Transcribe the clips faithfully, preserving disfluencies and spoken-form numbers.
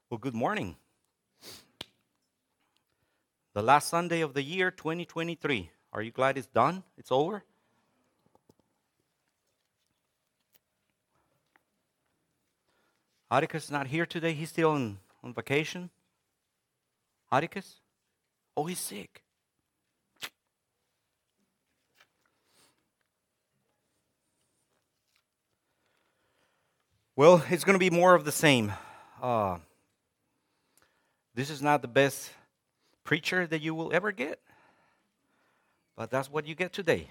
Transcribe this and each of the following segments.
Well, good morning. The last Sunday of the year, twenty twenty-three. Are you glad it's done? It's over? Atticus is not here today. He's still on, on vacation. Atticus? Oh, he's sick. Well, it's going to be more of the same. Uh, this is not the best preacher that you will ever get, but that's what you get today.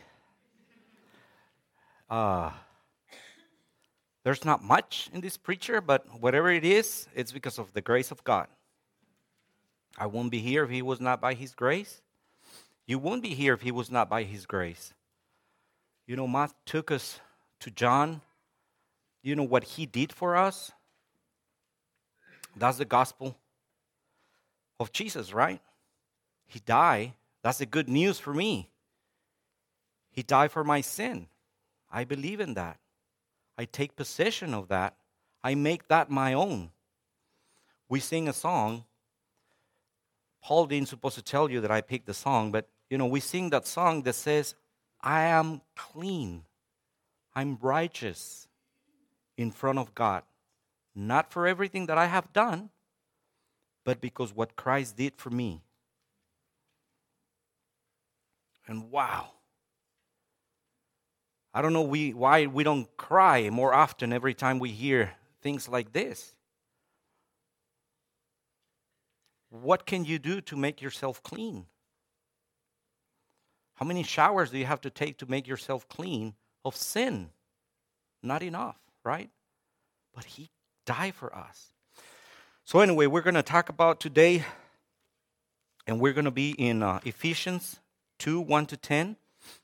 Uh, there's not much in this preacher, but whatever it is, it's because of the grace of God. I won't be here if he was not by his grace. You won't be here if he was not by his grace. You know, Matt took us to John. You know what he did for us? That's the gospel of Jesus, right? He died. That's the good news for me. He died for my sin. I believe in that. I take possession of that. I make that my own. We sing a song. Paul didn't supposed to tell you that I picked the song, but you know, we sing that song that says, I am clean. I'm righteous in front of God. Not for everything that I have done, but because what Christ did for me. And wow. I don't know we, why we don't cry more often every time we hear things like this. What can you do to make yourself clean? How many showers do you have to take to make yourself clean of sin? Not enough, right? But he died for us. So anyway, we're going to talk about today, and we're going to be in uh, Ephesians two, one to ten.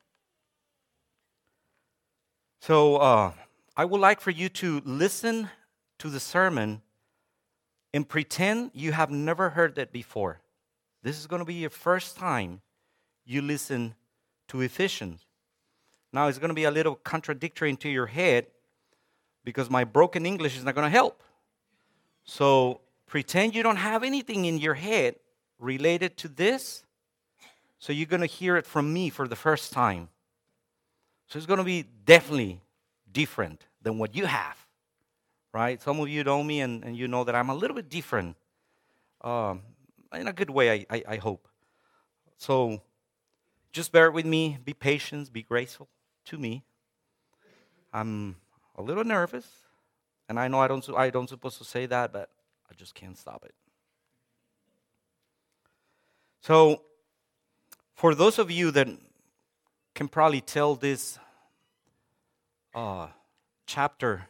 So uh, I would like for you to listen to the sermon and pretend you have never heard that before. This is going to be your first time you listen to Ephesians. Now, it's going to be a little contradictory into your head because my broken English is not going to help. So pretend you don't have anything in your head related to this. So you're going to hear it from me for the first time. So it's going to be definitely different than what you have, right? Some of you know me, and, and you know that I'm a little bit different, um, in a good way, I, I, I hope. So just bear with me, be patient, be graceful to me. I'm a little nervous, and I know I don't, I don't supposed to say that, but I just can't stop it. So for those of you that can probably tell this uh, chapter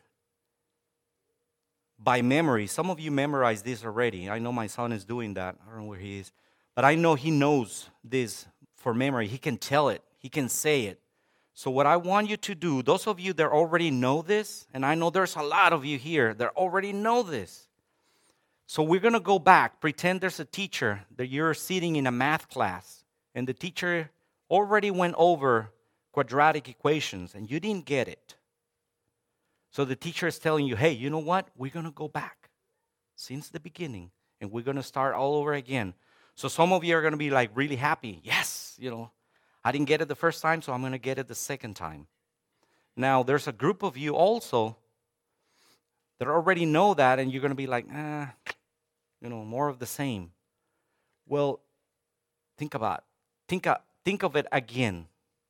by memory. Some of you memorize this already. I know my son is doing that. I don't know where he is. But I know he knows this for memory. He can tell it. He can say it. So what I want you to do, those of you that already know this, and I know there's a lot of you here that already know this. So we're going to go back. Pretend there's a teacher that you're sitting in a math class, and the teacher already went over quadratic equations, and you didn't get it. So the teacher is telling you, hey, you know what? We're going to go back since the beginning, and we're going to start all over again. So some of you are going to be like really happy. Yes, you know, I didn't get it the first time, so I'm going to get it the second time. Now, there's a group of you also that already know that, and you're going to be like, ah, you know, more of the same. Well, think about it. Think, of, think of it again.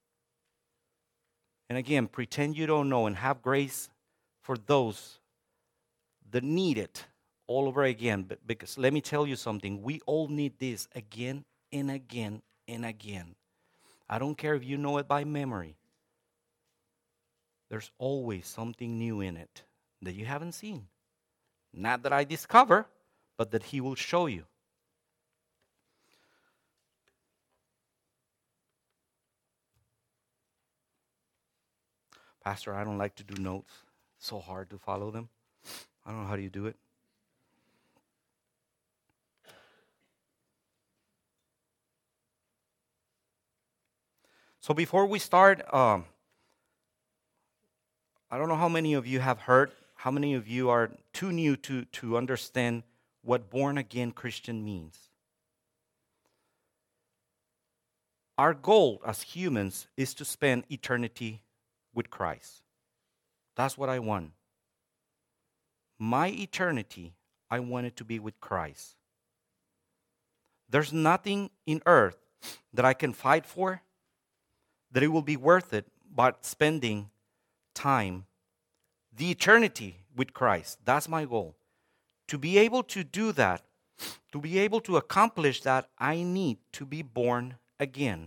And again, pretend you don't know and have grace for those that need it all over again. But because let me tell you something, we all need this again and again and again. I don't care if you know it by memory. There's always something new in it that you haven't seen. Not that I discover, but that he will show you. Pastor, I don't like to do notes. It's so hard to follow them. I don't know how do you do it. So before we start, um, I don't know how many of you have heard, how many of you are too new to, to understand what born again Christian means. Our goal as humans is to spend eternity with Christ. That's what I want. My eternity, I want it to be with Christ. There's nothing in earth that I can fight for that it will be worth it but spending time, the eternity with Christ. That's my goal. To be able to do that, to be able to accomplish that, I need to be born again.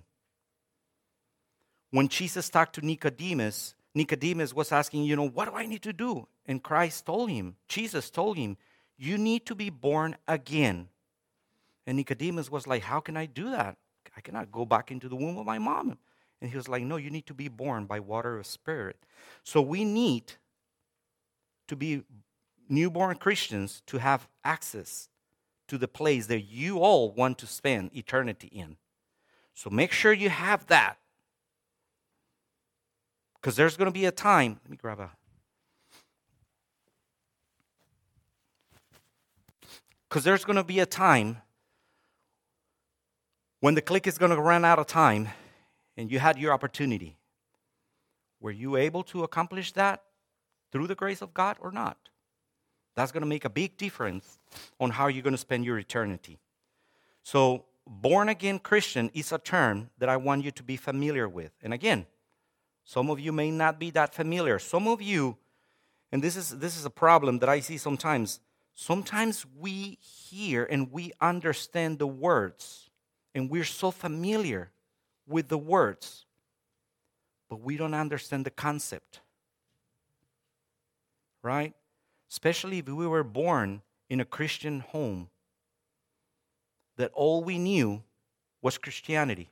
When Jesus talked to Nicodemus, Nicodemus was asking, you know, what do I need to do? And Christ told him, Jesus told him, you need to be born again. And Nicodemus was like, how can I do that? I cannot go back into the womb of my mom. And he was like, no, you need to be born by water of spirit. So we need to be newborn Christians to have access to the place that you all want to spend eternity in. So make sure you have that. Because there's going to be a time. Let me grab a. Because there's going to be a time when the click is going to run out of time and you had your opportunity. Were you able to accomplish that through the grace of God or not? That's going to make a big difference on how you're going to spend your eternity. So, born again Christian is a term that I want you to be familiar with. And again, some of you may not be that familiar. Some of you, and this is this is a problem that I see sometimes. Sometimes we hear and we understand the words, and we're so familiar with the words, but we don't understand the concept. Right? Especially if we were born in a Christian home, that all we knew was Christianity.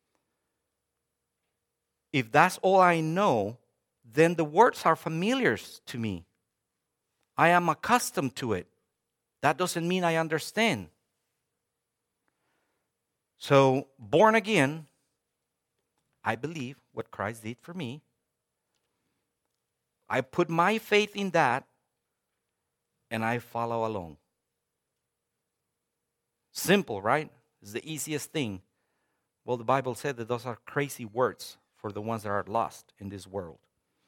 If that's all I know, then the words are familiar to me. I am accustomed to it. That doesn't mean I understand. So, born again, I believe what Christ did for me. I put my faith in that, and I follow along. Simple, right? It's the easiest thing. Well, the Bible said that those are crazy words for the ones that are lost in this world.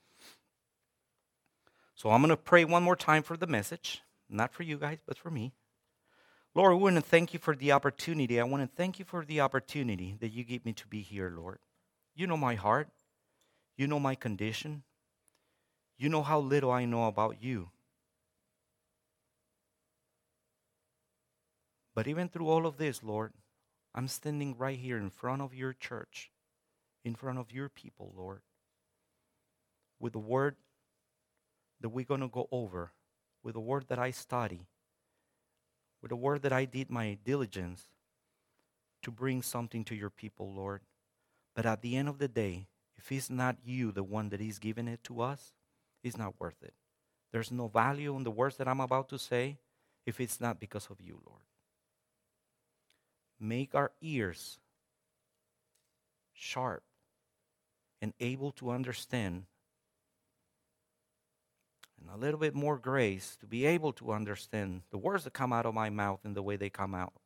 So I'm going to pray one more time for the message. Not for you guys, but for me. Lord, I want to thank you for the opportunity. I want to thank you for the opportunity that you gave me to be here, Lord. You know my heart. You know my condition. You know how little I know about you. But even through all of this, Lord, I'm standing right here in front of your church, in front of your people, Lord, with the word that we're going to go over, with the word that I study, with the word that I did my diligence to bring something to your people, Lord. But at the end of the day, if it's not you, the one that is giving it to us, it's not worth it. There's no value in the words that I'm about to say if it's not because of you, Lord. Make our ears sharp and able to understand, and a little bit more grace to be able to understand the words that come out of my mouth and the way they come out.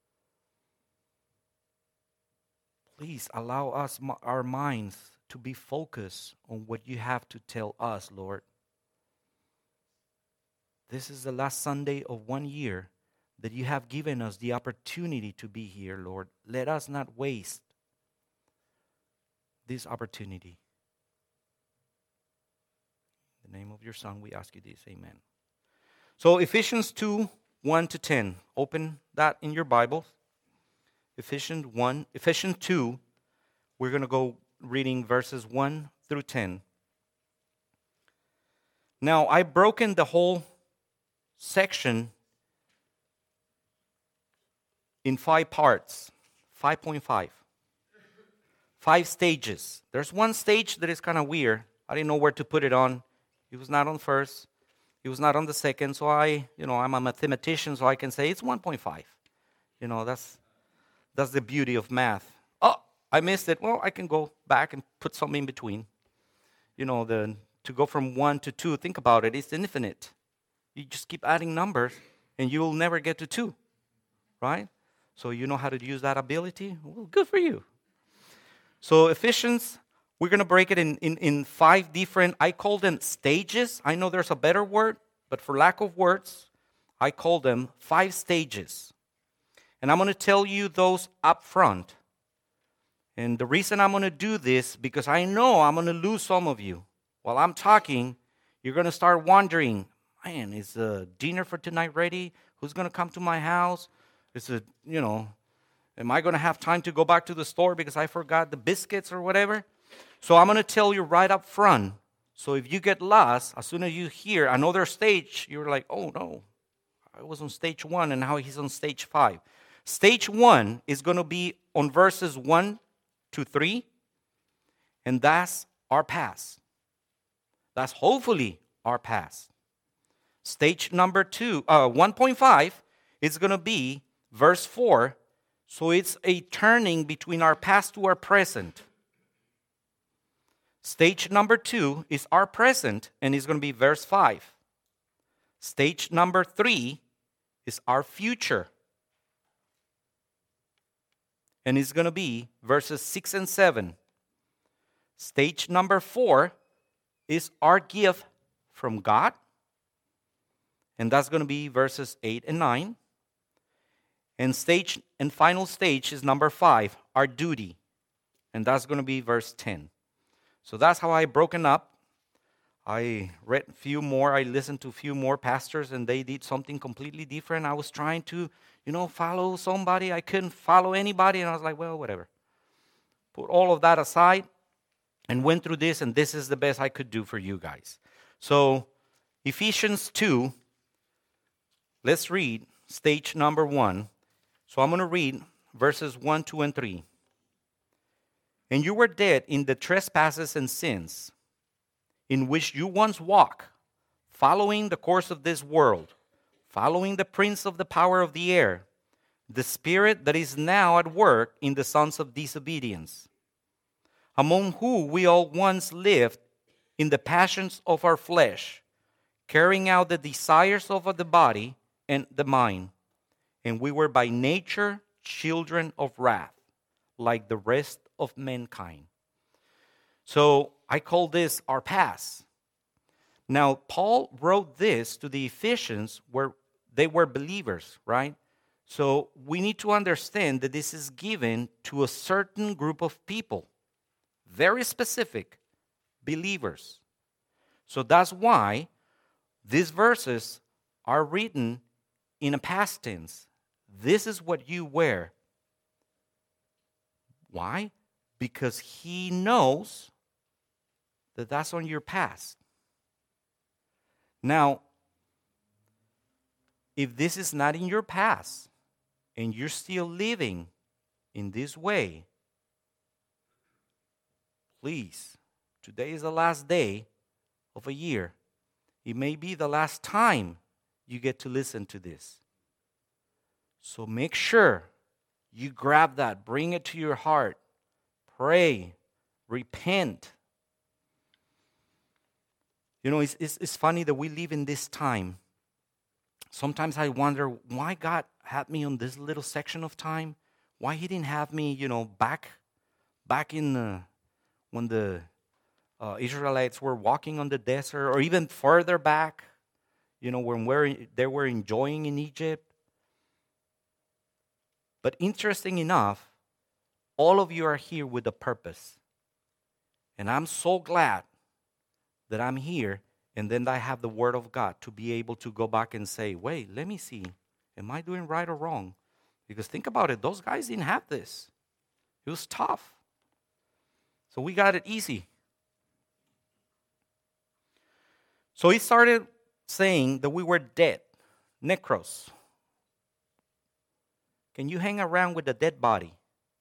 Please allow us, our minds, to be focused on what you have to tell us, Lord. This is the last Sunday of one year that you have given us the opportunity to be here, Lord. Let us not waste this opportunity. In the name of your Son, we ask you this. Amen. So Ephesians two, one to ten. Open that in your Bible. Ephesians one, Ephesians two, we're going to go reading verses one through ten. Now, I've broken the whole section in five parts, five point five. Five stages. There's one stage that is kind of weird. I didn't know where to put it on. It was not on first. It was not on the second. So I, you know, I'm a mathematician, so I can say it's one point five. You know, that's that's the beauty of math. Oh, I missed it. Well, I can go back and put something in between. You know, the to go from one to two, think about it, it's infinite. You just keep adding numbers. and you will never get to two, right? So you know how to use that ability? Well, good for you. So Ephesians, we're going to break it in, in, in five different, I call them stages. I know there's a better word, but for lack of words, I call them five stages. And I'm going to tell you those up front. And the reason I'm going to do this, because I know I'm going to lose some of you. While I'm talking, you're going to start wondering, man, is the dinner for tonight ready? Who's going to come to my house? Is it, you know, am I going to have time to go back to the store because I forgot the biscuits or whatever? So I'm going to tell you right up front. So if you get lost, as soon as you hear another stage, you're like, oh no, I was on stage one and now he's on stage five. Stage one is going to be on verses one to three, and that's our past. That's hopefully our past. Stage number two, uh, one point five, is going to be verse four. So it's a turning between our past to our present. Stage number two is our present, and it's going to be verse five. Stage number three is our future, and it's going to be verses six and seven. Stage number four is our gift from God, and that's going to be verses eight and nine. And stage and final stage is number five, our duty, and that's going to be verse ten. So that's how I broken up. I read a few more, I listened to a few more pastors, and they did something completely different. I was trying to, you know, follow somebody. I couldn't follow anybody, and I was like, well, whatever. Put all of that aside and went through this, and this is the best I could do for you guys. So Ephesians two, let's read stage number one. So I'm going to read verses one, two, and three. And you were dead in the trespasses and sins, in which you once walked, following the course of this world, following the prince of the power of the air, the spirit that is now at work in the sons of disobedience, among whom we all once lived in the passions of our flesh, carrying out the desires of the body and the mind. And we were by nature children of wrath, like the rest of mankind. So I call this our past. Now, Paul wrote this to the Ephesians where they were believers, right? So we need to understand that this is given to a certain group of people, very specific believers. So that's why these verses are written in a past tense. This is what you wear. Why? Because he knows that that's on your past. Now, if this is not in your past and you're still living in this way, please, today is the last day of a year. It may be the last time you get to listen to this. So make sure you grab that, bring it to your heart, pray, repent. You know, it's, it's, it's funny that we live in this time. Sometimes I wonder why God had me on this little section of time. Why He didn't have me, you know, back, back in the, when the uh, Israelites were walking on the desert, or even further back, you know, when we're, they were enjoying in Egypt. But interesting enough, all of you are here with a purpose. And I'm so glad that I'm here, and then I have the Word of God to be able to go back and say, wait, let me see, am I doing right or wrong? Because think about it, those guys didn't have this. It was tough. So we got it easy. So he started saying that we were dead, necros. Can you hang around with a dead body?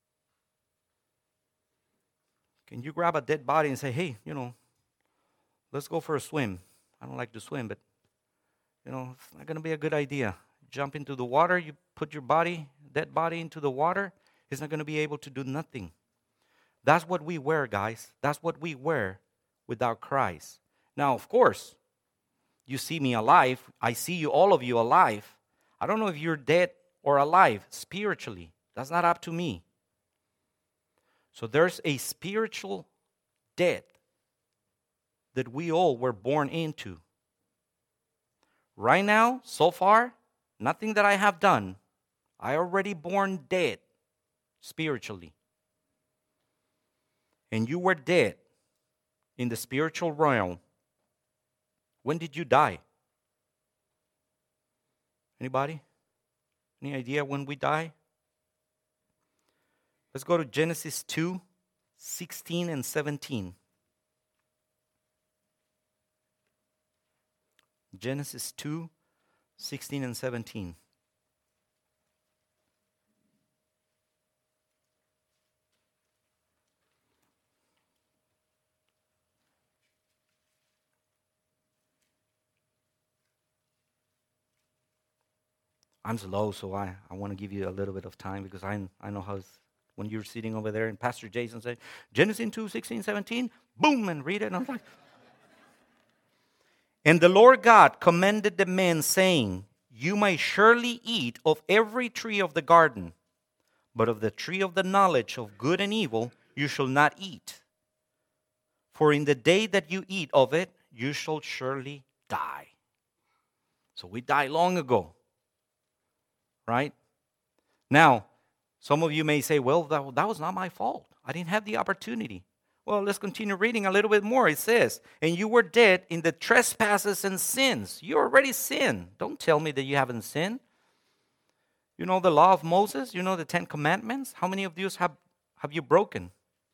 Can you grab a dead body and say, hey, you know, let's go for a swim? I don't like to swim, but, you know, it's not going to be a good idea. Jump into the water, you put your body, dead body into the water, it's not going to be able to do nothing. That's what we wear, guys. That's what we wear without Christ. Now, of course, you see me alive. I see you, all of you alive. I don't know if you're dead or alive spiritually. That's not up to me. So there's a spiritual death that we all were born into. Right now, so far, nothing that I have done, I already born dead spiritually. And you were dead in the spiritual realm. When did you die? Anybody? Any idea when we die? Let's go to Genesis two, sixteen and seventeen. Genesis two, sixteen and seventeen. I'm slow, so I, I want to give you a little bit of time because I, I know how it's, when you're sitting over there and Pastor Jason said, Genesis two, sixteen, seventeen, boom, and read it. And I'm like, and the Lord God commanded the man, saying, you may surely eat of every tree of the garden, but of the tree of the knowledge of good and evil you shall not eat. For in the day that you eat of it, you shall surely die. So we died long ago. Right? Now, some of you may say, well, that, that was not my fault. I didn't have the opportunity. Well, let's continue reading a little bit more. It says, and you were dead in the trespasses and sins. You already sinned. Don't tell me that you haven't sinned. You know the law of Moses? You know the Ten Commandments? How many of these have, have you broken?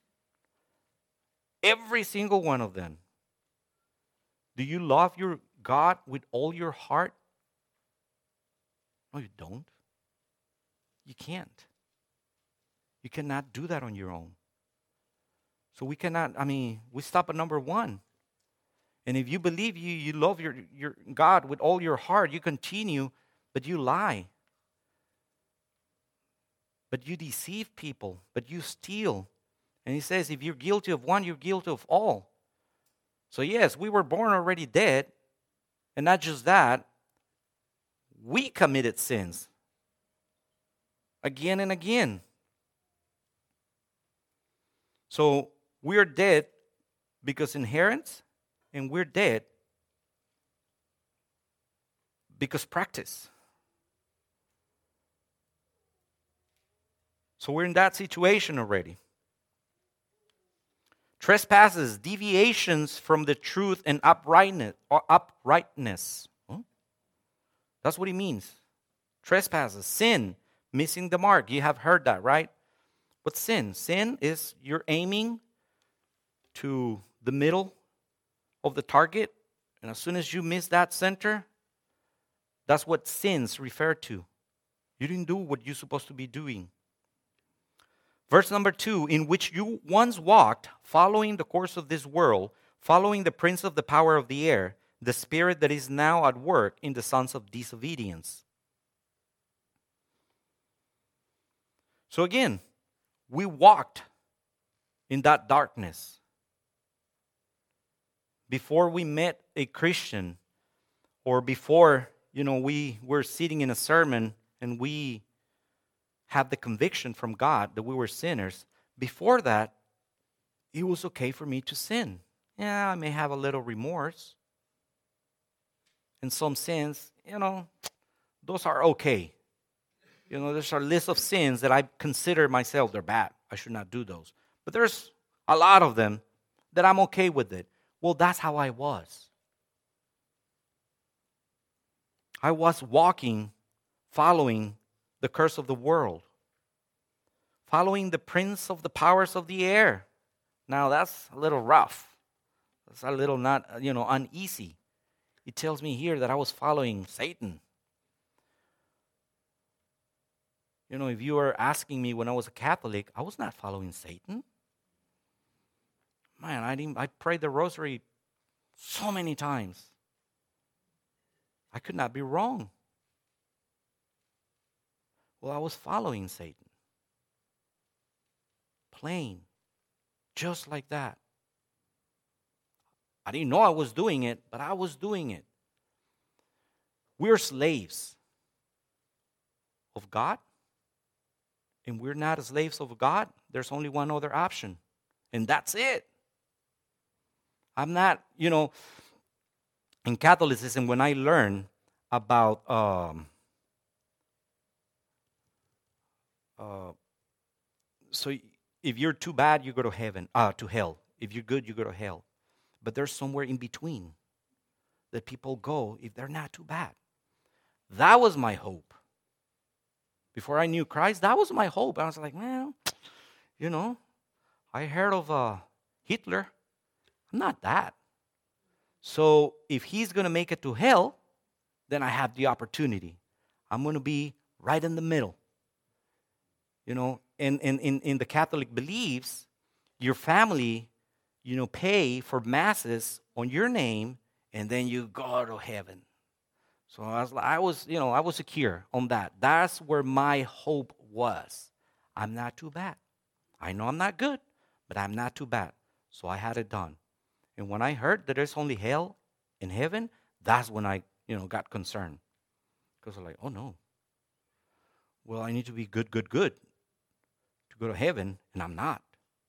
Every single one of them. Do you love your God with all your heart? No, you don't. You can't. You cannot do that on your own. So we cannot, I mean, we stop at number one. And if you believe you, you love your, your God with all your heart, you continue, but you lie. But you deceive people, but you steal. And he says, if you're guilty of one, you're guilty of all. So yes, we were born already dead. And not just that, we committed sins. Again and again. So we're dead because inheritance, and we're dead because practice. So we're in that situation already. Trespasses, deviations from the truth and uprightness. Or uprightness. Huh? That's what he means. Trespasses, sin. Missing the mark. You have heard that, right? What's sin? Sin is you're aiming to the middle of the target, and as soon as you miss that center, that's what sins refer to. You didn't do what you're supposed to be doing. Verse number two, in which you once walked, following the course of this world, following the prince of the power of the air, the spirit that is now at work in the sons of disobedience. So again, we walked in that darkness. Before we met a Christian, or before, you know, we were sitting in a sermon and we had the conviction from God that we were sinners, before that, it was okay for me to sin. Yeah, I may have a little remorse. And some sins, you know, those are okay. You know, there's a list of sins that I consider myself, they're bad. I should not do those. But there's a lot of them that I'm okay with it. Well, that's how I was. I was walking, following the curse of the world. Following the prince of the powers of the air. Now, that's a little rough. That's a little not, you know, uneasy. It tells me here that I was following Satan. You know, if you were asking me when I was a Catholic, I was not following Satan. Man, I didn't. I prayed the rosary so many times. I could not be wrong. Well, I was following Satan. Plain. Just like that. I didn't know I was doing it, but I was doing it. We're slaves. of God, and we're not slaves of God, there's only one other option, and that's it. I'm not, you know, in Catholicism, when I learn about um, uh, so if you're too bad, you go to heaven, uh, to hell. If you're good, you go to hell. But there's somewhere in between that people go if they're not too bad. That was my hope. Before I knew Christ, that was my hope. I was like, well, you know, I heard of uh, Hitler. I'm not that. So if he's going to make it to hell, then I have the opportunity. I'm going to be right in the middle. You know, and in, in, in the Catholic beliefs, your family, you know, pay for masses on your name, and then you go to heaven. So I was, I was, you know, I was secure on that. That's where my hope was. I'm not too bad. I know I'm not good, but I'm not too bad. So I had it done. And when I heard that there's only hell and heaven, that's when I, you know, got concerned. Because I'm like, oh no. Well, I need to be good, good, good to go to heaven, and I'm not.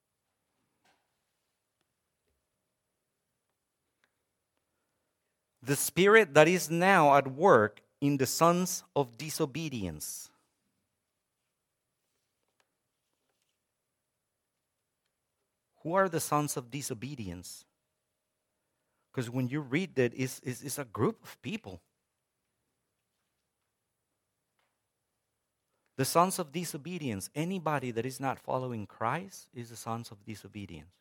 The spirit that is now at work in the sons of disobedience. Who are the sons of disobedience? Because when you read that, it's, it's, it's a group of people. The sons of disobedience, anybody that is not following Christ is the sons of disobedience.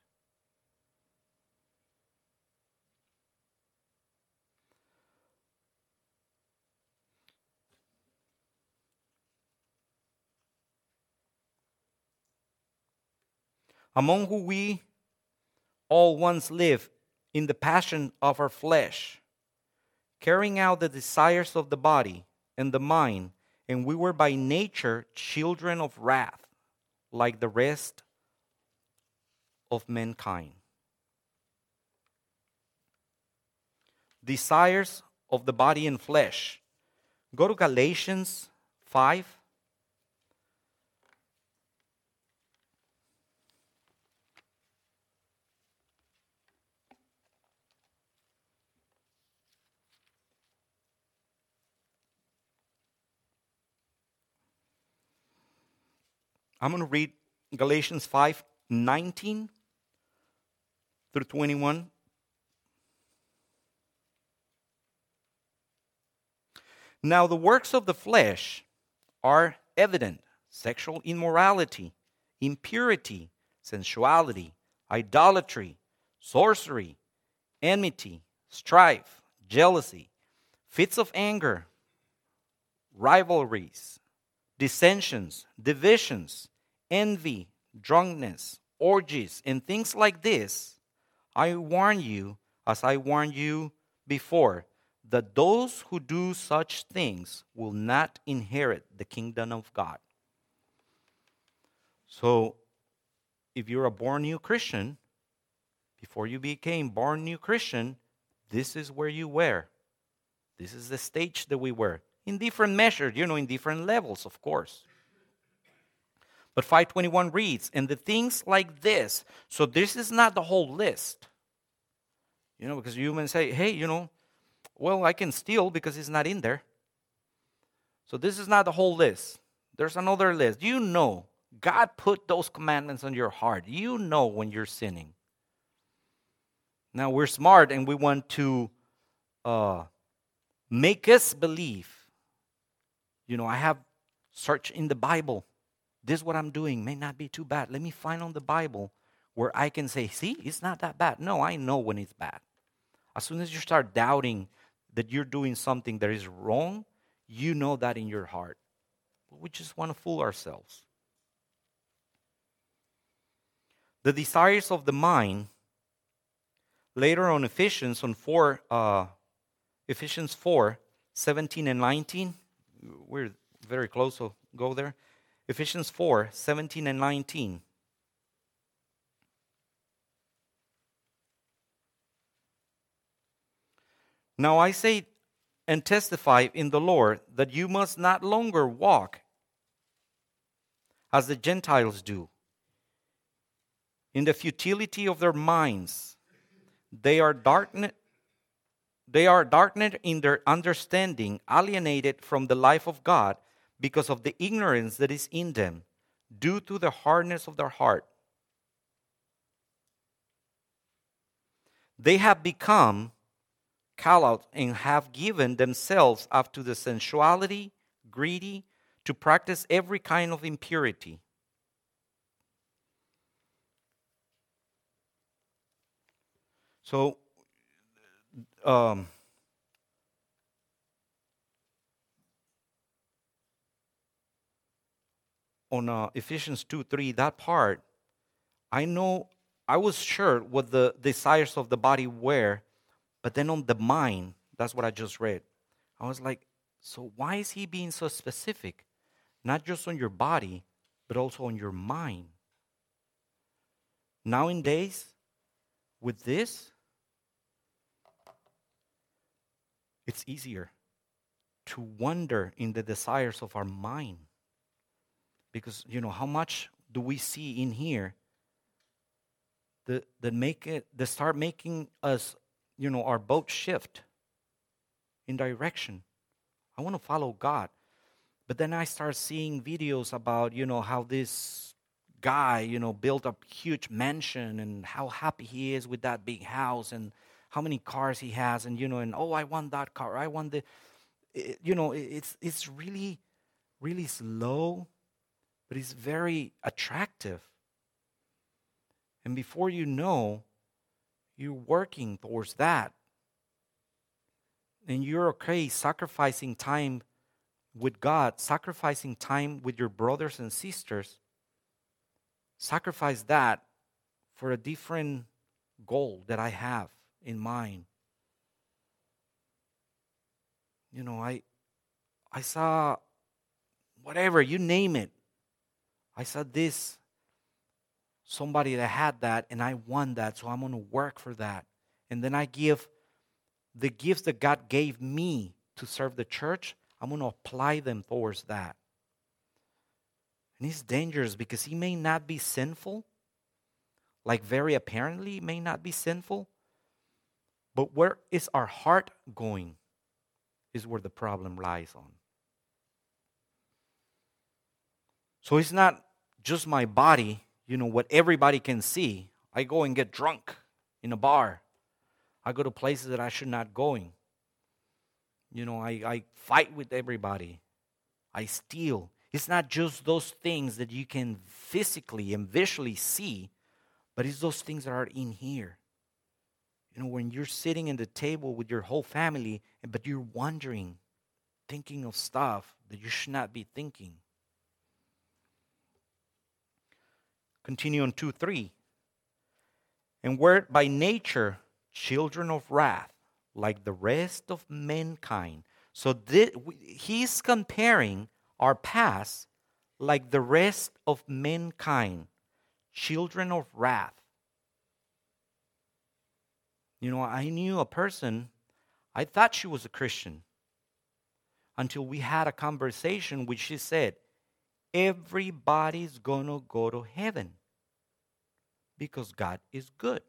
Among whom we all once lived in the passion of our flesh, carrying out the desires of the body and the mind, and we were by nature children of wrath, like the rest of mankind. Desires of the body and flesh. Go to Galatians five. I'm going to read Galatians five nineteen through twenty-one. Now the works of the flesh are evident: sexual immorality, impurity, sensuality, idolatry, sorcery, enmity, strife, jealousy, fits of anger, rivalries, dissensions, divisions, envy, drunkenness, orgies, and things like this. I warn you, as I warned you before, that those who do such things will not inherit the kingdom of God. So, if you're a born new Christian, before you became born new Christian, this is where you were. This is the stage that we were. In different measures, you know, in different levels, of course. But five twenty-one reads, and the things like this. So this is not the whole list. You know, because you may say, hey, you know, well, I can steal because it's not in there. So this is not the whole list. There's another list. You know, God put those commandments on your heart. You know when you're sinning. Now, we're smart and we want to uh, make us believe. You know, I have searched in the Bible. This what I'm doing may not be too bad. Let me find on the Bible where I can say, see, it's not that bad. No, I know when it's bad. As soon as you start doubting that you're doing something that is wrong, you know that in your heart. But we just want to fool ourselves. The desires of the mind, later on Ephesians on four, uh, Ephesians four, seventeen and nineteen. We're very close, so go there. Ephesians four, seventeen and nineteen. Now I say and testify in the Lord that you must not longer walk as the Gentiles do. In the futility of their minds, they are darkened, they are darkened in their understanding, alienated from the life of God because of the ignorance that is in them, due to the hardness of their heart. They have become callous and have given themselves up to the sensuality, greedy, to practice every kind of impurity. So, um, on uh, Ephesians two three, that part, I know, I was sure what the desires of the body were, but then on the mind, that's what I just read. I was like, so why is he being so specific? Not just on your body, but also on your mind. Nowadays, with this, it's easier to wander in the desires of our mind. Because, you know, how much do we see in here that, that make it, that start making us, you know, our boat shift in direction. I want to follow God. But then I start seeing videos about, you know, how this guy, you know, built a huge mansion and how happy he is with that big house and how many cars he has, and, you know, and, oh, I want that car, I want the, it, you know, it's it's really, really slow, but it's very attractive. And before you know, you're working towards that. And you're okay sacrificing time with God, sacrificing time with your brothers and sisters. Sacrifice that for a different goal that I have in mind. You know, I I saw whatever, you name it. I saw this, somebody that had that, and I want that, so I'm going to work for that. And then I give the gifts that God gave me to serve the church, I'm going to apply them towards that. And it's dangerous because he may not be sinful, like very apparently may not be sinful, but where is our heart going is where the problem lies on. So it's not just my body, you know, what everybody can see. I go and get drunk in a bar. I go to places that I should not going. You know, I, I fight with everybody. I steal. It's not just those things that you can physically and visually see, but it's those things that are in here. You know, when you're sitting at the table with your whole family, but you're wondering, thinking of stuff that you should not be thinking. Continue on two three. And we're by nature children of wrath, like the rest of mankind. So this, he's comparing our past like the rest of mankind, children of wrath. You know, I knew a person, I thought she was a Christian, until we had a conversation which she said, everybody's gonna go to heaven because God is good.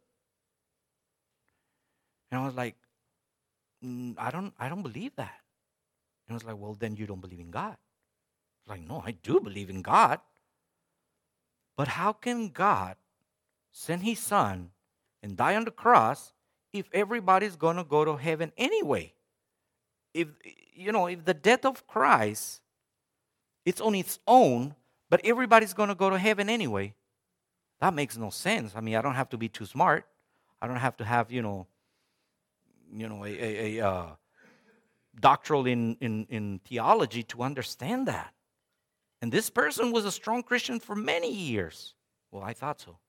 And I was like, mm, I don't I don't believe that. And I was like, well, then you don't believe in God. I was like, no, I do believe in God. But how can God send his son and die on the cross if everybody's going to go to heaven anyway? If, you know, if the death of Christ, it's on its own, but everybody's going to go to heaven anyway, that makes no sense. I mean, I don't have to be too smart. I don't have to have, you know, you know, a, a, a uh, doctoral in, in, in theology to understand that. And this person was a strong Christian for many years. Well, I thought so.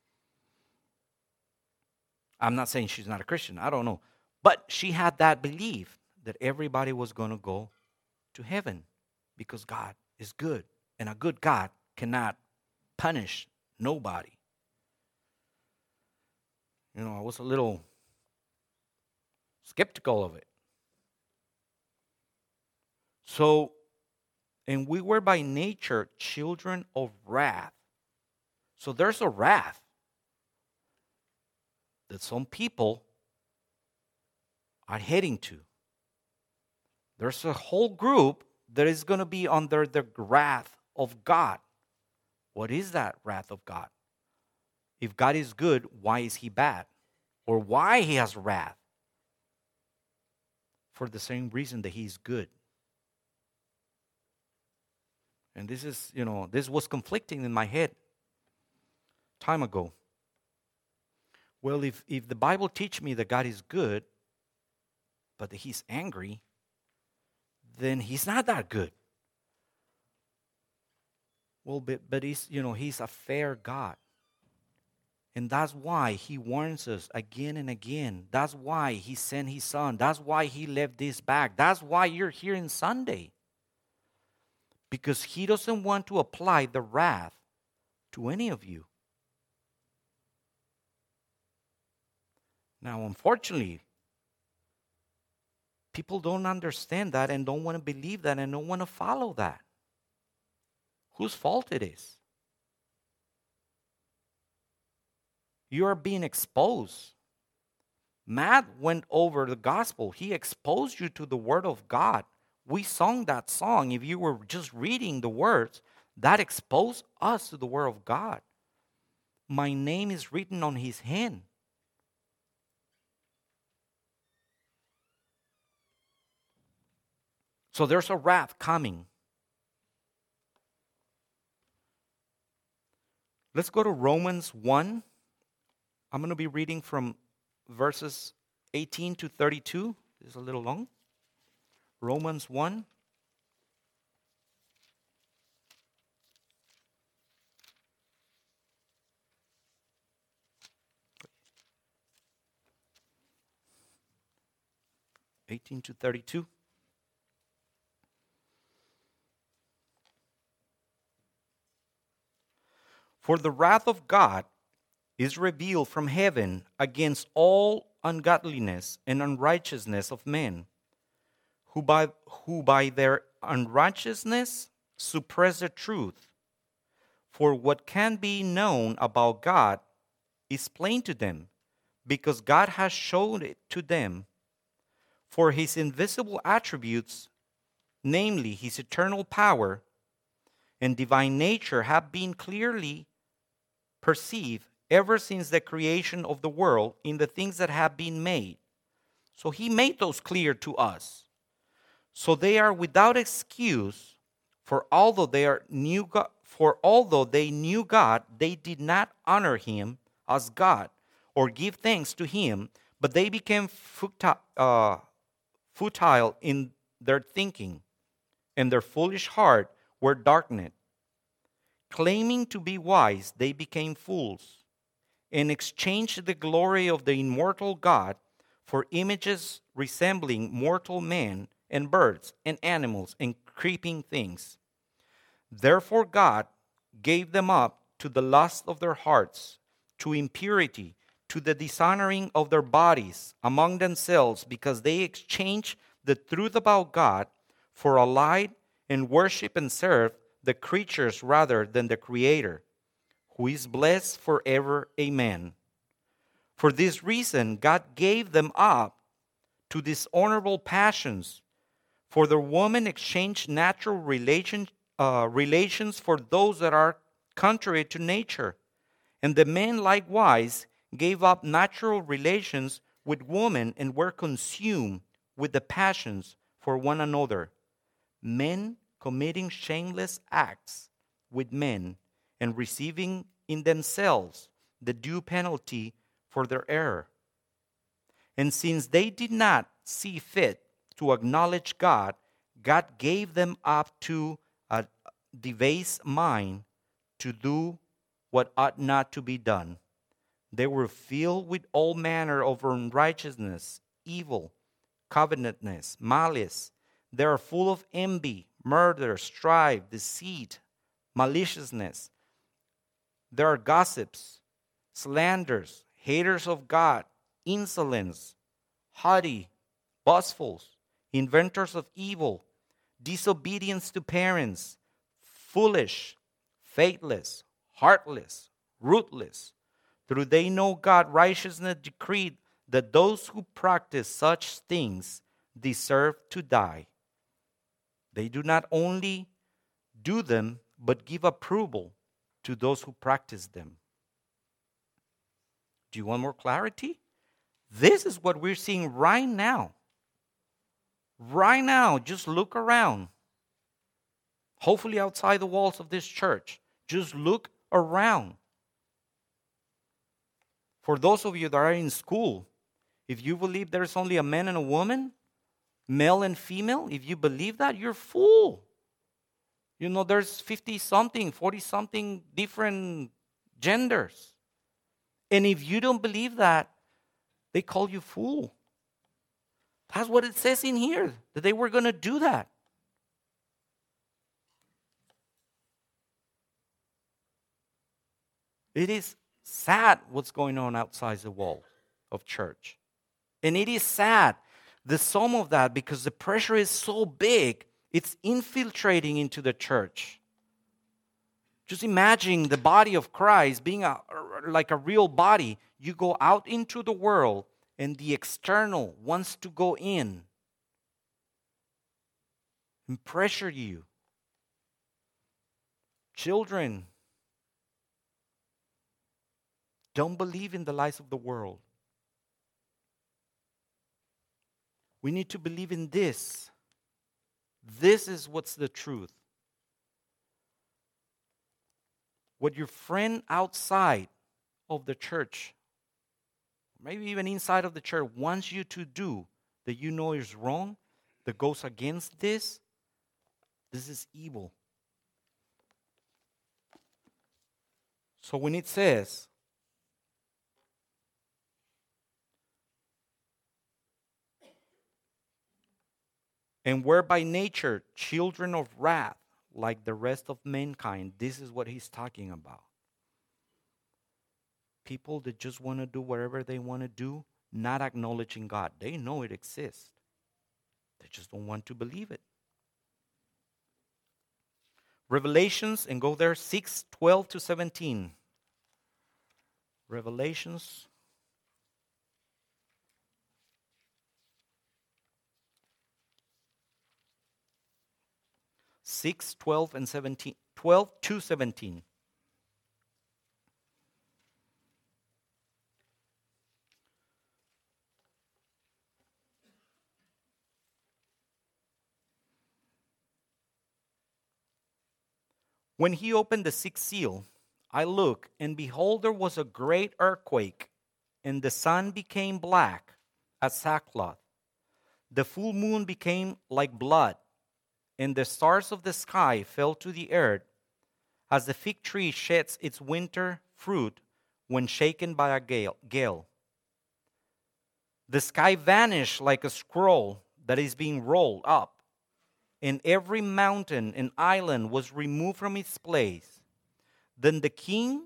I'm not saying she's not a Christian. I don't know. But she had that belief that everybody was going to go to heaven because God is good. And a good God cannot punish nobody. You know, I was a little skeptical of it. So And we were by nature children of wrath. So there's a wrath that some people are heading to. There's a whole group that is going to be under the wrath of God. What is that wrath of God? If God is good, why is he bad? Or why he has wrath? For the same reason that he's good. And this is, you know, this was conflicting in my head time ago. Well, if, if the Bible teaches me that God is good, but that he's angry, then he's not that good. Well, but, but he's, you know, he's a fair God. And that's why he warns us again and again. That's why he sent his son. That's why he left this back. That's why you're here on Sunday. Because he doesn't want to apply the wrath to any of you. Now, unfortunately, people don't understand that and don't want to believe that and don't want to follow that. Whose fault it is? You are being exposed. Matt went over the gospel. He exposed you to the word of God. We sung that song. If you were just reading the words, that exposed us to the word of God. My name is written on his hand. So there's a wrath coming. Let's go to Romans one. I'm going to be reading from verses eighteen to thirty-two. This is a little long. Romans one. eighteen to thirty-two. For the wrath of God is revealed from heaven against all ungodliness and unrighteousness of men, who by, who by their unrighteousness suppress the truth. For what can be known about God is plain to them, because God has shown it to them. For his invisible attributes, namely his eternal power and divine nature, have been clearly perceived ever since the creation of the world in the things that have been made. So he made those clear to us. So they are without excuse, for although they are knew God, for although they knew God, they did not honor him as God or give thanks to him, but they became futile, uh, futile in their thinking, and their foolish heart were darkened. Claiming to be wise, they became fools, and exchanged the glory of the immortal God for images resembling mortal men and birds and animals and creeping things. Therefore God gave them up to the lust of their hearts, to impurity, to the dishonoring of their bodies among themselves, because they exchanged the truth about God for a lie, and worship and serve the creatures rather than the Creator, who is blessed forever. Amen. For this reason, God gave them up to dishonorable passions. For the woman exchanged natural relation, uh, relations for those that are contrary to nature. And the men likewise gave up natural relations with women and were consumed with the passions for one another. Men committing shameless acts with men and receiving in themselves the due penalty for their error. And since they did not see fit to acknowledge God, God gave them up to a debased mind to do what ought not to be done. They were filled with all manner of unrighteousness, evil, covetousness, malice. They are full of envy, murder, strife, deceit, maliciousness. There are gossips, slanders, haters of God, insolence, haughty, boastful, inventors of evil, disobedience to parents, foolish, faithless, heartless, ruthless. Through they know God, righteousness decreed that those who practice such things deserve to die. They do not only do them, but give approval to those who practice them. Do you want more clarity? This is what we're seeing right now. Right now, just look around. Hopefully outside the walls of this church. Just look around. For those of you that are in school, if you believe there's only a man and a woman, male and female, if you believe that, you're fool. You know, there's fifty-something, forty-something different genders. And if you don't believe that, they call you fool. That's what it says in here, that they were going to do that. It is sad what's going on outside the wall of church. And it is sad, the sum of that, because the pressure is so big, it's infiltrating into the church. Just imagine the body of Christ being a, like a real body. You go out into the world, and the external wants to go in and pressure you. Children, don't believe in the lies of the world. We need to believe in this. This is what's the truth. What your friend outside of the church, maybe even inside of the church, wants you to do that you know is wrong, that goes against this, this is evil. So when it says, and were by nature children of wrath, like the rest of mankind, this is what he's talking about. People that just want to do whatever they want to do, not acknowledging God. They know it exists. They just don't want to believe it. Revelations, and go there, six, twelve to seventeen. Revelations six, twelve, and seventeen. twelve to seventeen. When he opened the sixth seal, I looked, and behold, there was a great earthquake, and the sun became black as sackcloth. The full moon became like blood, and the stars of the sky fell to the earth, as the fig tree sheds its winter fruit when shaken by a gale. gale. The sky vanished like a scroll that is being rolled up, and every mountain and island was removed from its place. Then the king,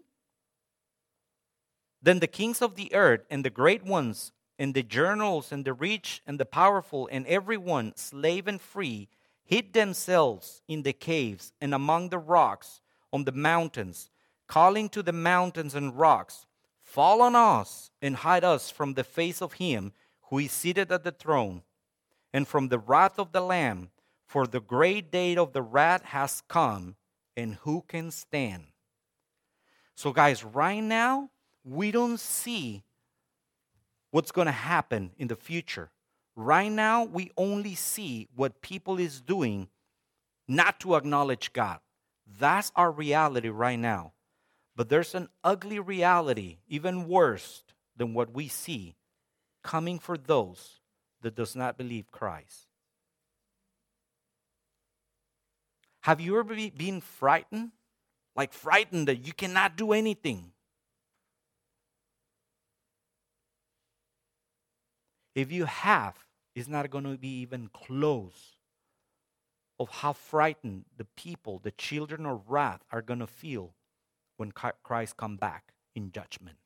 then the kings of the earth and the great ones, and the journals and the rich and the powerful, and everyone, slave and free, hid themselves in the caves and among the rocks on the mountains, calling to the mountains and rocks, fall on us and hide us from the face of him who is seated at the throne, and from the wrath of the Lamb. For the great day of the wrath has come, and who can stand? So guys, right now, we don't see what's going to happen in the future. Right now, we only see what people is doing not to acknowledge God. That's our reality right now. But there's an ugly reality, even worse than what we see, coming for those that does not believe Christ. Have you ever been frightened? Like frightened that you cannot do anything? If you have, it's not going to be even close of how frightened the people, the children of wrath, are going to feel when Christ comes back in judgment.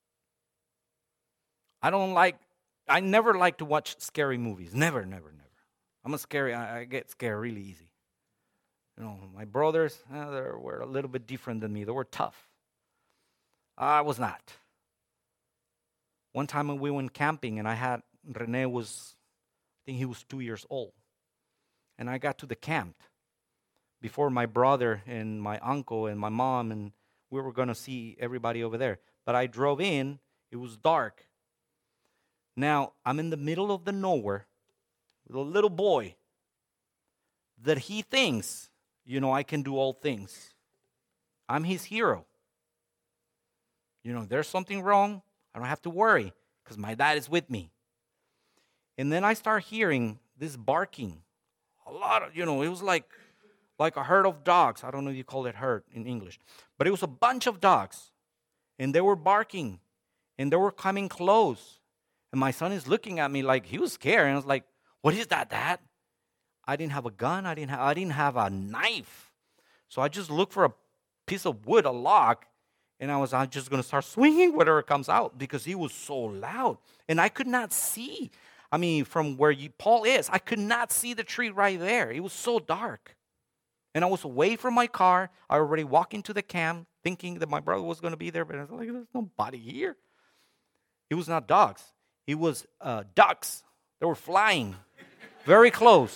I don't like, I never like to watch scary movies. Never, never, never. I'm a scary, I, I get scared really easy. You know, my brothers, eh, they were a little bit different than me. They were tough. I was not. One time when we went camping and I had, Rene was, I think he was two years old. And I got to the camp before my brother and my uncle and my mom, and we were going to see everybody over there. But I drove in, it was dark. Now, I'm in the middle of the nowhere with a little boy that he thinks, you know, I can do all things. I'm his hero. You know, there's something wrong, I don't have to worry because my dad is with me. And then I start hearing this barking. A lot of, you know, it was like, like a herd of dogs. I don't know if you call it herd in English. But it was a bunch of dogs. And they were barking. And they were coming close. And my son is looking at me like he was scared. And I was like, what is that, Dad? I didn't have a gun. I didn't have, I didn't have a knife. So I just looked for a piece of wood, a log. And I was I'm just going to start swinging whatever comes out because he was so loud. And I could not see. I mean, from where you, Paul is, I could not see the tree right there. It was so dark. And I was away from my car. I already walked into the camp thinking that my brother was going to be there. But I was like, there's nobody here. It was not dogs. It was uh, ducks. They were flying very close.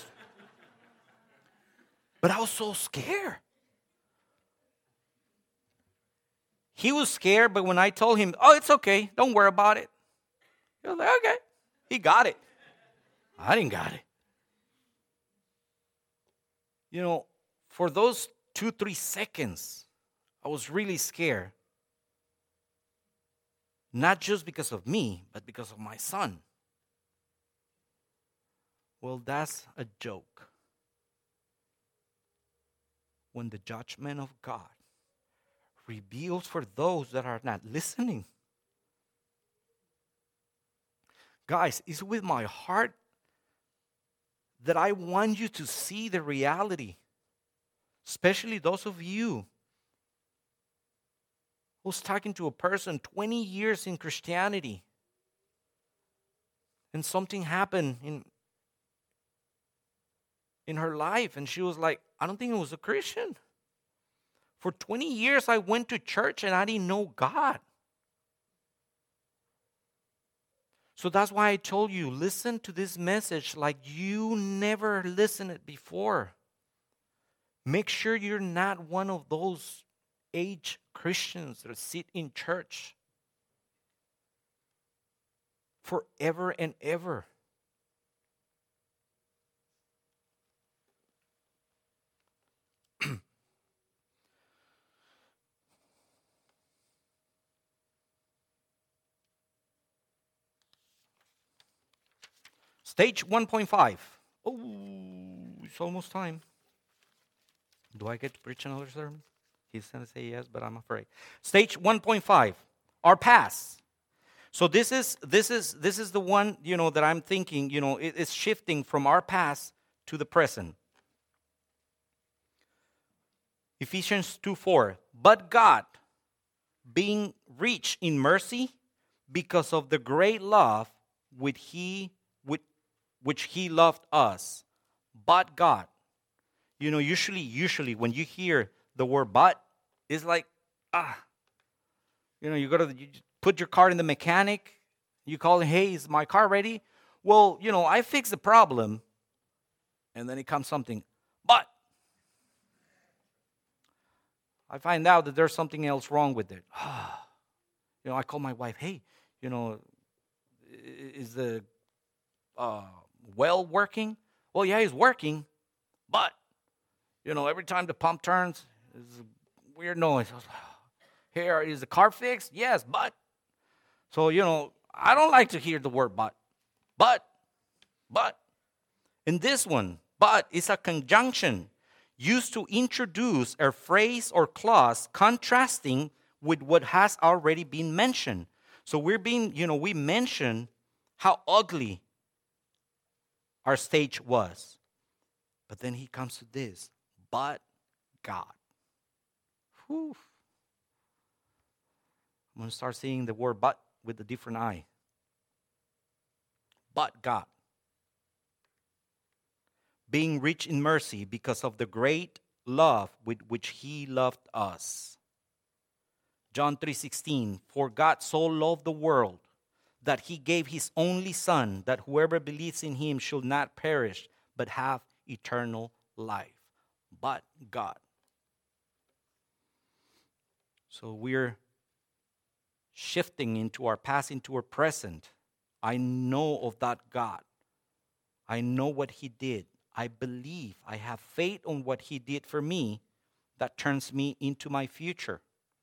But I was so scared. He was scared, but when I told him, oh, it's okay, don't worry about it. He was like, okay. He got it. I didn't got it. You know, for those two, three seconds, I was really scared. Not just because of me, but because of my son. Well, that's a joke. When the judgment of God reveals for those that are not listening. Guys, it's with my heart that I want you to see the reality, especially those of you who's talking to a person twenty years in Christianity and something happened in, in her life and she was like, I don't think it was a Christian. For twenty years I went to church and I didn't know God. So that's why I told you, listen to this message like you never listened it before. Make sure you're not one of those aged Christians that sit in church forever and ever. Stage one point five. Oh, it's almost time. Do I get to preach another sermon? He's going to say yes, but I'm afraid. Stage one point five. Our past. So this is this is this is the one, you know, that I'm thinking, you know, it, it's shifting from our past to the present. Ephesians two four. But God, being rich in mercy, because of the great love with he with which he loved us. But God. You know, usually, usually when you hear the word but, it's like, ah. You know, you go to the, you put your car in the mechanic. You call him, hey, is my car ready? Well, you know, I fixed the problem. And then it comes something, but. I find out that there's something else wrong with it. You know, I call my wife, hey, you know, is the uh, well working? Well, yeah, it's working, but, you know, every time the pump turns, there's a weird noise. Here, is the car fixed? Yes, but. So, you know, I don't like to hear the word but. But, but. In this one, but is a conjunction used to introduce a phrase or clause contrasting with what has already been mentioned. So we're being, you know, we mentioned how ugly our stage was. But then he comes to this, but God. Whew. I'm going to start seeing the word but with a different eye. But God. being rich in mercy because of the great love with which he loved us. John three sixteen, for God so loved the world that he gave his only Son, that whoever believes in him should not perish, but have eternal life. But God. So we're shifting into our past, into our present. I know of that God. I know what he did. I believe, I have faith on what he did for me that turns me into my future.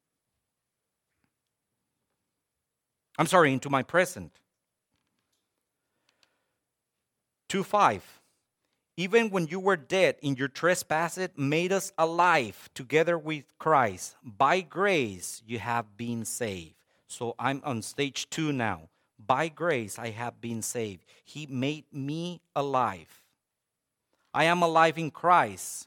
I'm sorry, into my present. two five. Even when you were dead in your trespasses, made us alive together with Christ. By grace you have been saved. So I'm on stage two now. By grace I have been saved. He made me alive. I am alive in Christ.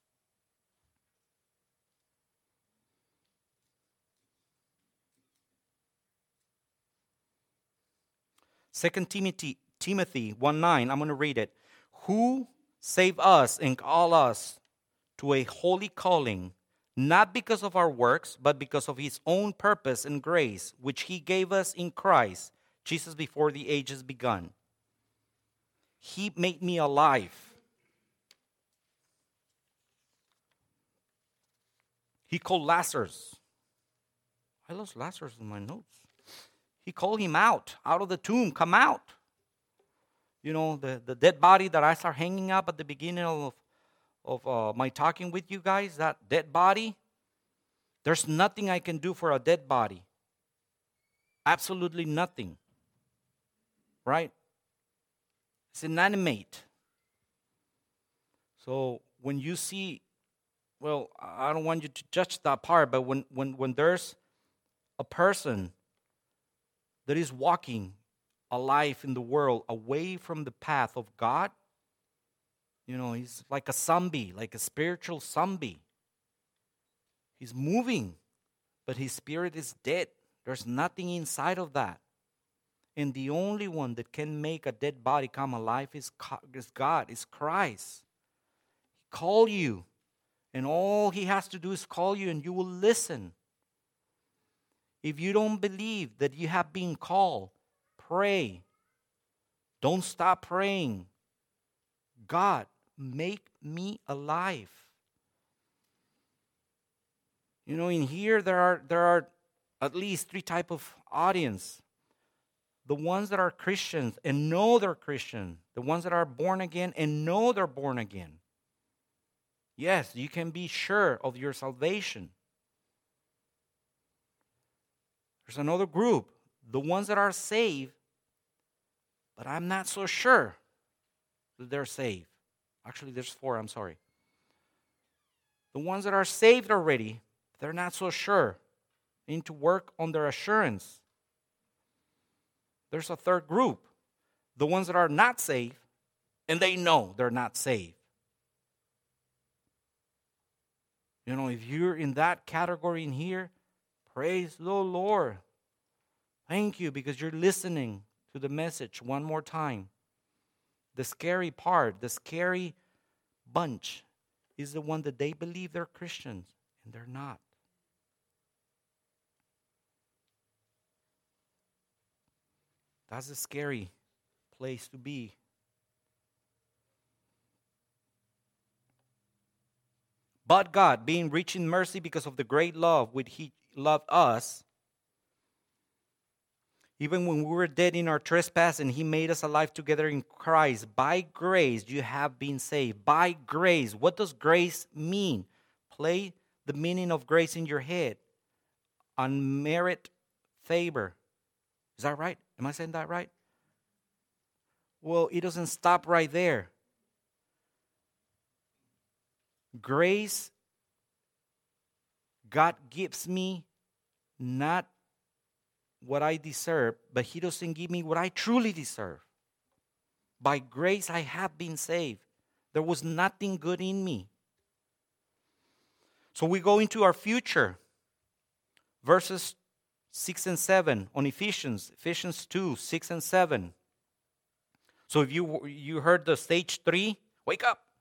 Second Timothy, Timothy one nine, I'm going to read it. Who saved us and called us to a holy calling, not because of our works, but because of his own purpose and grace, which he gave us in Christ, Jesus before the ages begun. He made me alive. He called Lazarus. I lost Lazarus in my notes. He called him out, out of the tomb, come out. You know, the, the dead body that I start hanging up at the beginning of, of uh, my talking with you guys, that dead body, there's nothing I can do for a dead body. Absolutely nothing. Right? It's inanimate. So when you see, well, I don't want you to judge that part, but when, when, when there's a person that is walking a life in the world away from the path of God, you know, he's like a zombie, like a spiritual zombie. He's moving, but his spirit is dead. There's nothing inside of that. And the only one that can make a dead body come alive is God, is Christ. He called you, and all he has to do is call you, and you will listen. If you don't believe that you have been called, pray. Don't stop praying. God, make me alive. You know, in here there are there are at least three type of audience. The ones that are Christians and know they're Christian. The ones that are born again and know they're born again. Yes, you can be sure of your salvation. There's another group, the ones that are saved, but I'm not so sure that they're saved. Actually, there's four, I'm sorry. The ones that are saved already, they're not so sure. They need to work on their assurance. There's a third group, the ones that are not saved, and they know they're not saved. You know, if you're in that category in here, praise the Lord. Thank you, because you're listening to the message one more time. The scary part, the scary bunch is the one that they believe they're Christians and they're not. That's a scary place to be. But God, being rich in mercy because of the great love with He loved us, even when we were dead in our trespass, and He made us alive together in Christ. By grace you have been saved. By grace. What does grace mean? Play the meaning of grace in your head. Unmerited favor. Is that right? Am I saying that right? Well, it doesn't stop right there. Grace, God gives me not what I deserve, but He doesn't give me what I truly deserve. By grace I have been saved. There was nothing good in me. So we go into our future. Verses six and seven on Ephesians, Ephesians two, six and seven. So if you you heard the stage three, wake up.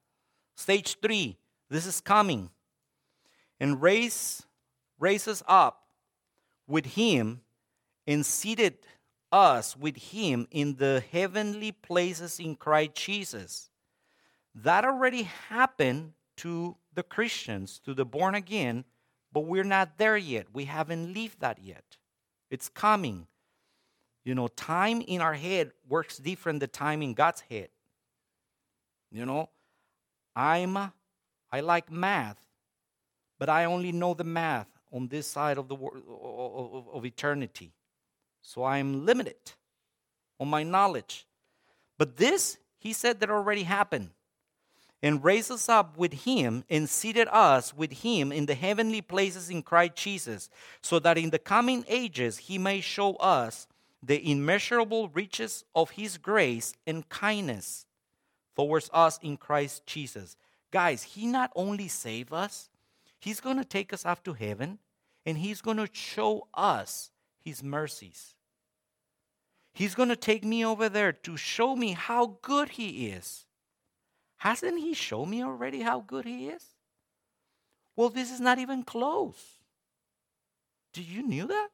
Stage three, this is coming. And raise, raise us up with him and seated us with him in the heavenly places in Christ Jesus. That already happened to the Christians, to the born again, but we're not there yet. We haven't lived that yet. It's coming. You know, time in our head works different than time in God's head. You know, I'm, I like math, but I only know the math on this side of the of, of eternity. So I'm limited on my knowledge. But this, he said, that already happened. And raised us up with him and seated us with him in the heavenly places in Christ Jesus, so that in the coming ages he may show us the immeasurable riches of his grace and kindness towards us in Christ Jesus. Guys, he not only saved us, he's going to take us up to heaven, and he's going to show us his mercies. He's going to take me over there to show me how good he is. Hasn't he shown me already how good he is? Well, this is not even close. Did you knew that?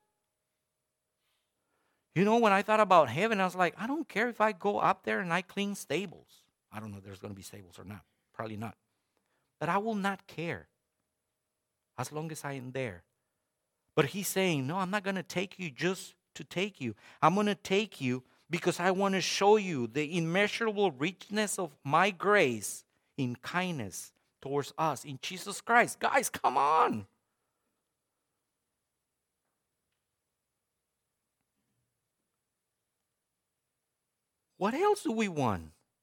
You know, when I thought about heaven, I was like, I don't care if I go up there and I clean stables. I don't know if there's going to be stables or not. Probably not. But I will not care as long as I am there. But he's saying, no, I'm not going to take you just to take you. I'm going to take you because I want to show you the immeasurable richness of my grace in kindness towards us in Jesus Christ. Guys, come on. What else do we want?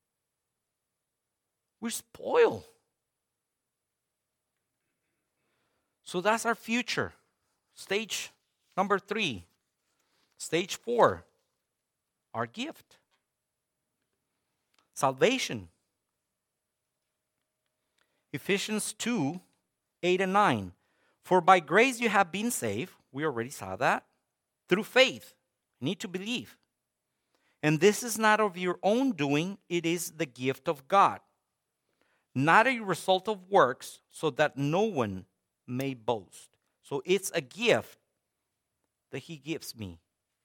We're spoiled. So that's our future. Stage number three. Stage four. Our gift. Salvation. Ephesians two, eight and nine. For by grace you have been saved. We already saw that. Through faith. You need to believe. And this is not of your own doing. It is the gift of God. Not a result of works, so that no one may boast. So it's a gift that he gives me.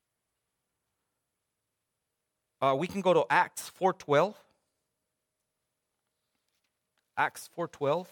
Uh, we can go to Acts four twelve. Acts four twelve.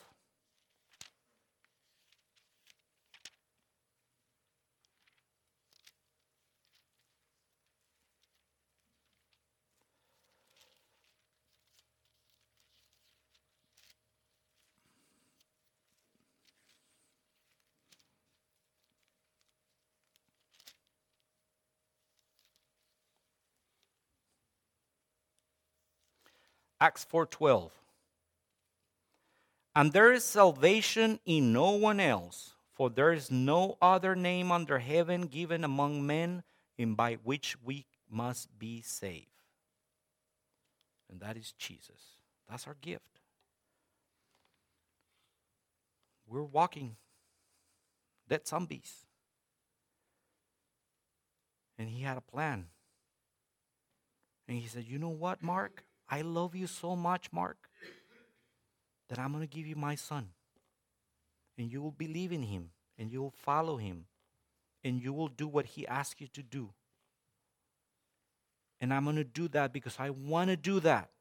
Acts four twelve. And there is salvation in no one else, for there is no other name under heaven given among men in by which we must be saved. And that is Jesus. That's our gift. We're walking dead zombies. And he had a plan. And he said, you know what, Mark? I love you so much, Mark, that I'm going to give you my son. And you will believe in him. And you will follow him. And you will do what he asks you to do. And I'm going to do that because I want to do that.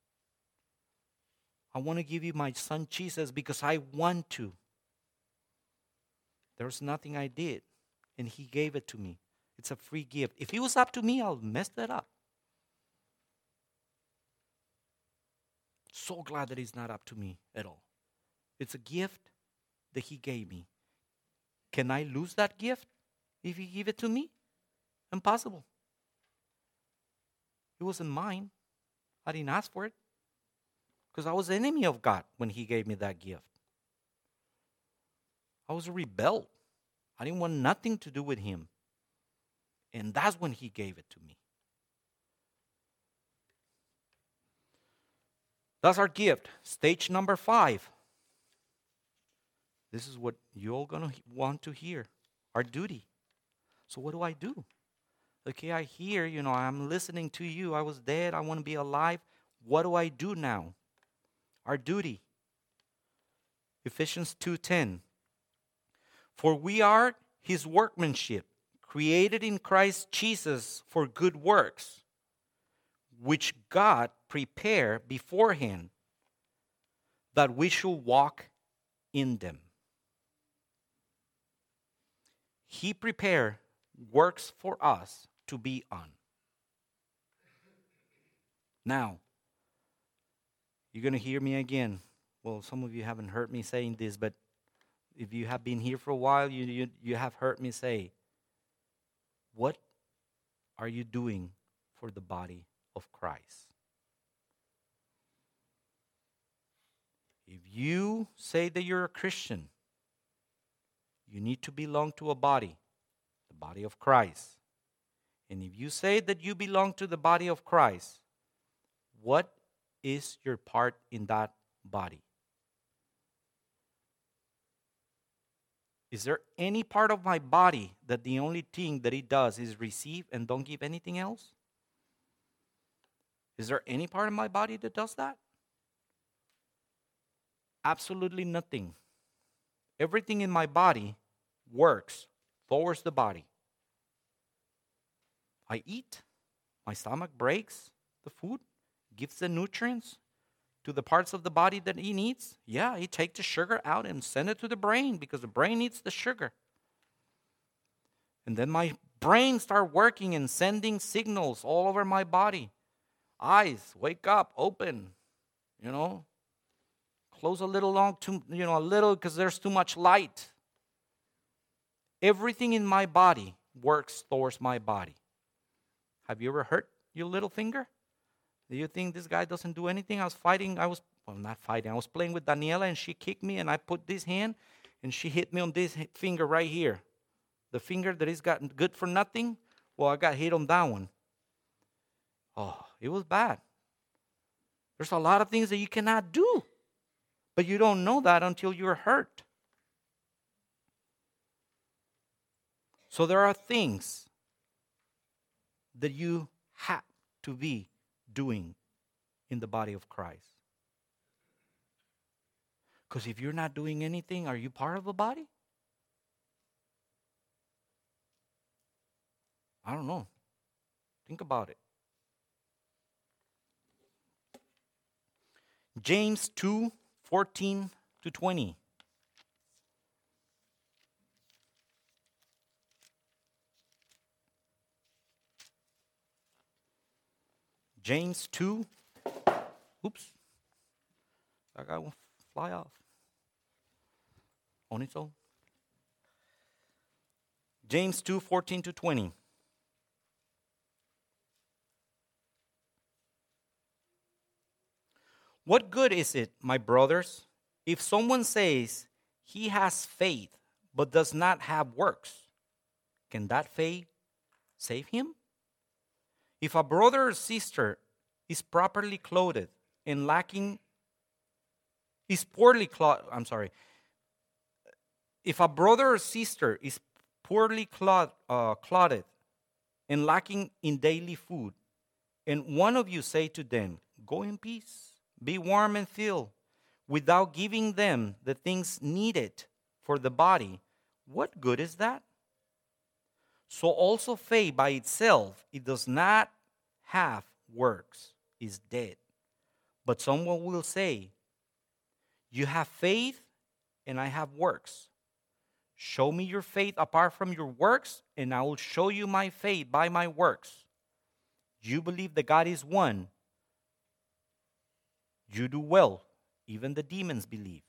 I want to give you my son Jesus because I want to. There's nothing I did. And he gave it to me. It's a free gift. If it was up to me, I'll mess that up. So glad that it's not up to me at all. It's a gift that he gave me. Can I lose that gift if he gave it to me? Impossible. It wasn't mine. I didn't ask for it. Because I was an enemy of God when he gave me that gift. I was a rebel. I didn't want nothing to do with him. And that's when he gave it to me. That's our gift. Stage number five. This is what you're all going to want to hear. Our duty. So what do I do? Okay, I hear, you know, I'm listening to you. I was dead. I want to be alive. What do I do now? Our duty. Ephesians two ten. For we are his workmanship, created in Christ Jesus for good works, which God prepared beforehand that we should walk in them. He prepared works for us to be on. Now, you're going to hear me again. Well, some of you haven't heard me saying this, but if you have been here for a while, you, you, you have heard me say, what are you doing for the body of Christ? If you say that you're a Christian, you need to belong to a body, the body of Christ. And if you say that you belong to the body of Christ, what is your part in that body? Is there any part of my body that the only thing that it does is receive and don't give anything else? Is there any part of my body that does that? Absolutely nothing. Everything in my body works towards the body. I eat, my stomach breaks the food, gives the nutrients to the parts of the body that he needs. Yeah, he takes the sugar out and send it to the brain because the brain needs the sugar. And then my brain start working and sending signals all over my body. Eyes, wake up, open, you know. Close a little long, too, you know, a little because there's too much light. Everything in my body works towards my body. Have you ever hurt your little finger? Do you think this guy doesn't do anything? I was fighting, I was, well, not fighting, I was playing with Daniela and she kicked me and I put this hand and she hit me on this finger right here. The finger that is got good for nothing, well, I got hit on that one. Oh, it was bad. There's a lot of things that you cannot do. But you don't know that until you're hurt. So there are things that you have to be doing in the body of Christ. Because if you're not doing anything, are you part of the body? I don't know. Think about it. James two fourteen to twenty. James two. Oops. That guy will fly off on its own. James two fourteen to twenty. What good is it, my brothers, if someone says he has faith but does not have works? Can that faith save him? If a brother or sister is properly clothed and lacking, is poorly clothed, I'm sorry. If a brother or sister is poorly clothed, uh, clothed and lacking in daily food, and one of you say to them, go in peace, be warm and filled, without giving them the things needed for the body, what good is that? So also faith by itself, it does not have works, is dead. But someone will say, you have faith and I have works. Show me your faith apart from your works, and I will show you my faith by my works. You believe that God is one. You do well. Even the demons believe.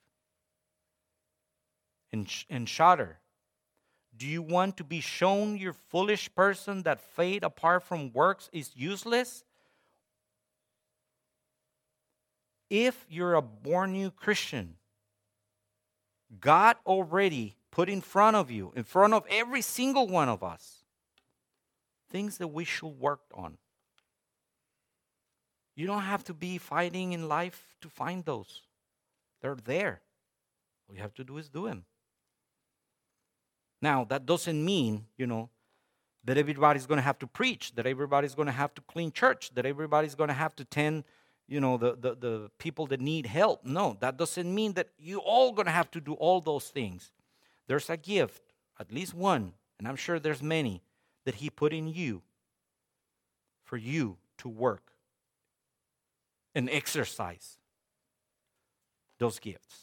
And, and shudder. Do you want to be shown, you foolish person, that faith apart from works is useless? If you're a born new Christian, God already put in front of you, in front of every single one of us, things that we should work on. You don't have to be fighting in life to find those. They're there. All you have to do is do them. Now, that doesn't mean, you know, that everybody's going to have to preach, that everybody's going to have to clean church, that everybody's going to have to tend, you know, the, the, the people that need help. No, that doesn't mean that you all going to have to do all those things. There's a gift, at least one, and I'm sure there's many, that he put in you for you to work and exercise those gifts.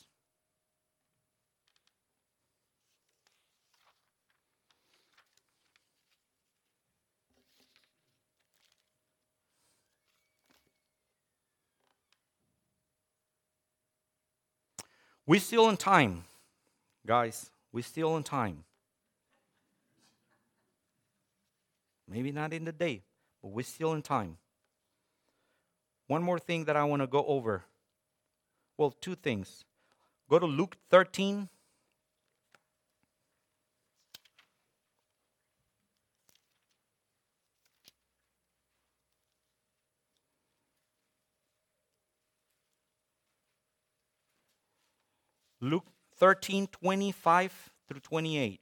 We're still in time, guys. We're still in time. Maybe not in the day, but we're still in time. One more thing that I want to go over. Well, two things. Go to Luke thirteen. Luke thirteen, twenty-five through twenty-eight.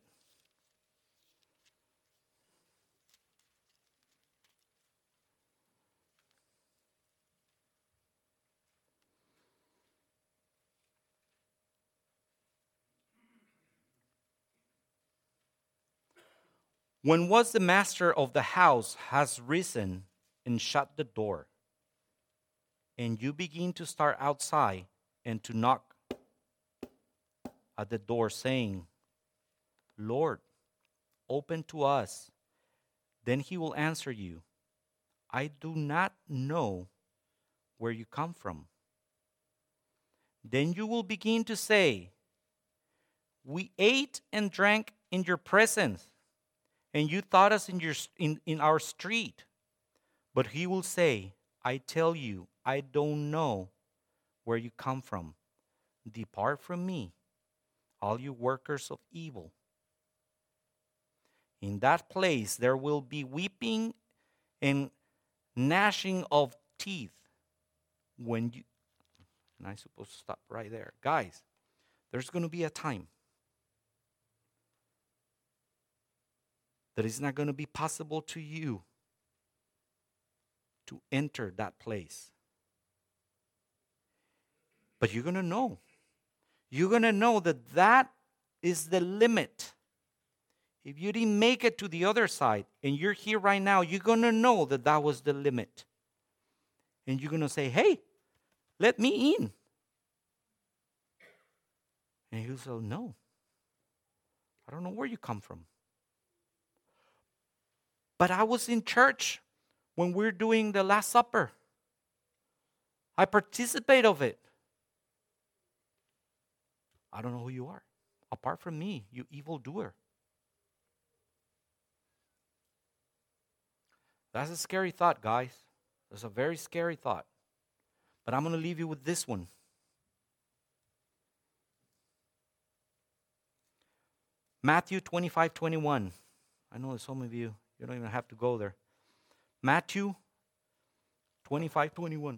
When was the master of the house has risen and shut the door, and you begin to start outside and to knock at the door, saying, Lord, open to us. Then he will answer you, I do not know where you come from. Then you will begin to say, we ate and drank in your presence, and you taught us in, your, in, in our street. But he will say, I tell you, I don't know where you come from. Depart from me, all you workers of evil. In that place there will be weeping and gnashing of teeth. When you, and I'm supposed to stop right there. Guys, there's going to be a time that it's not going to be possible to you to enter that place. But you're going to know. You're going to know that that is the limit. If you didn't make it to the other side and you're here right now, you're going to know that that was the limit. And you're going to say, hey, let me in. And he'll say, no, I don't know where you come from. But I was in church when we we're doing the Last Supper. I participate of it. I don't know who you are. Apart from me, you evildoer. That's a scary thought, guys. That's a very scary thought. But I'm going to leave you with this one. Matthew twenty-five, twenty-one. I know that some of you, you don't even have to go there. Matthew twenty-five, twenty-one.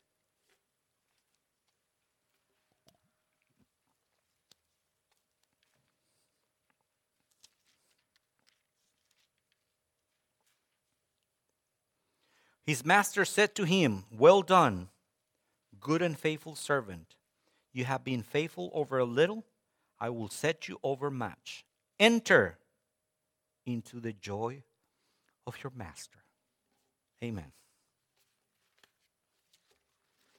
His master said to him, well done, good and faithful servant. You have been faithful over a little, I will set you over much. Enter into the joy of your master. Amen.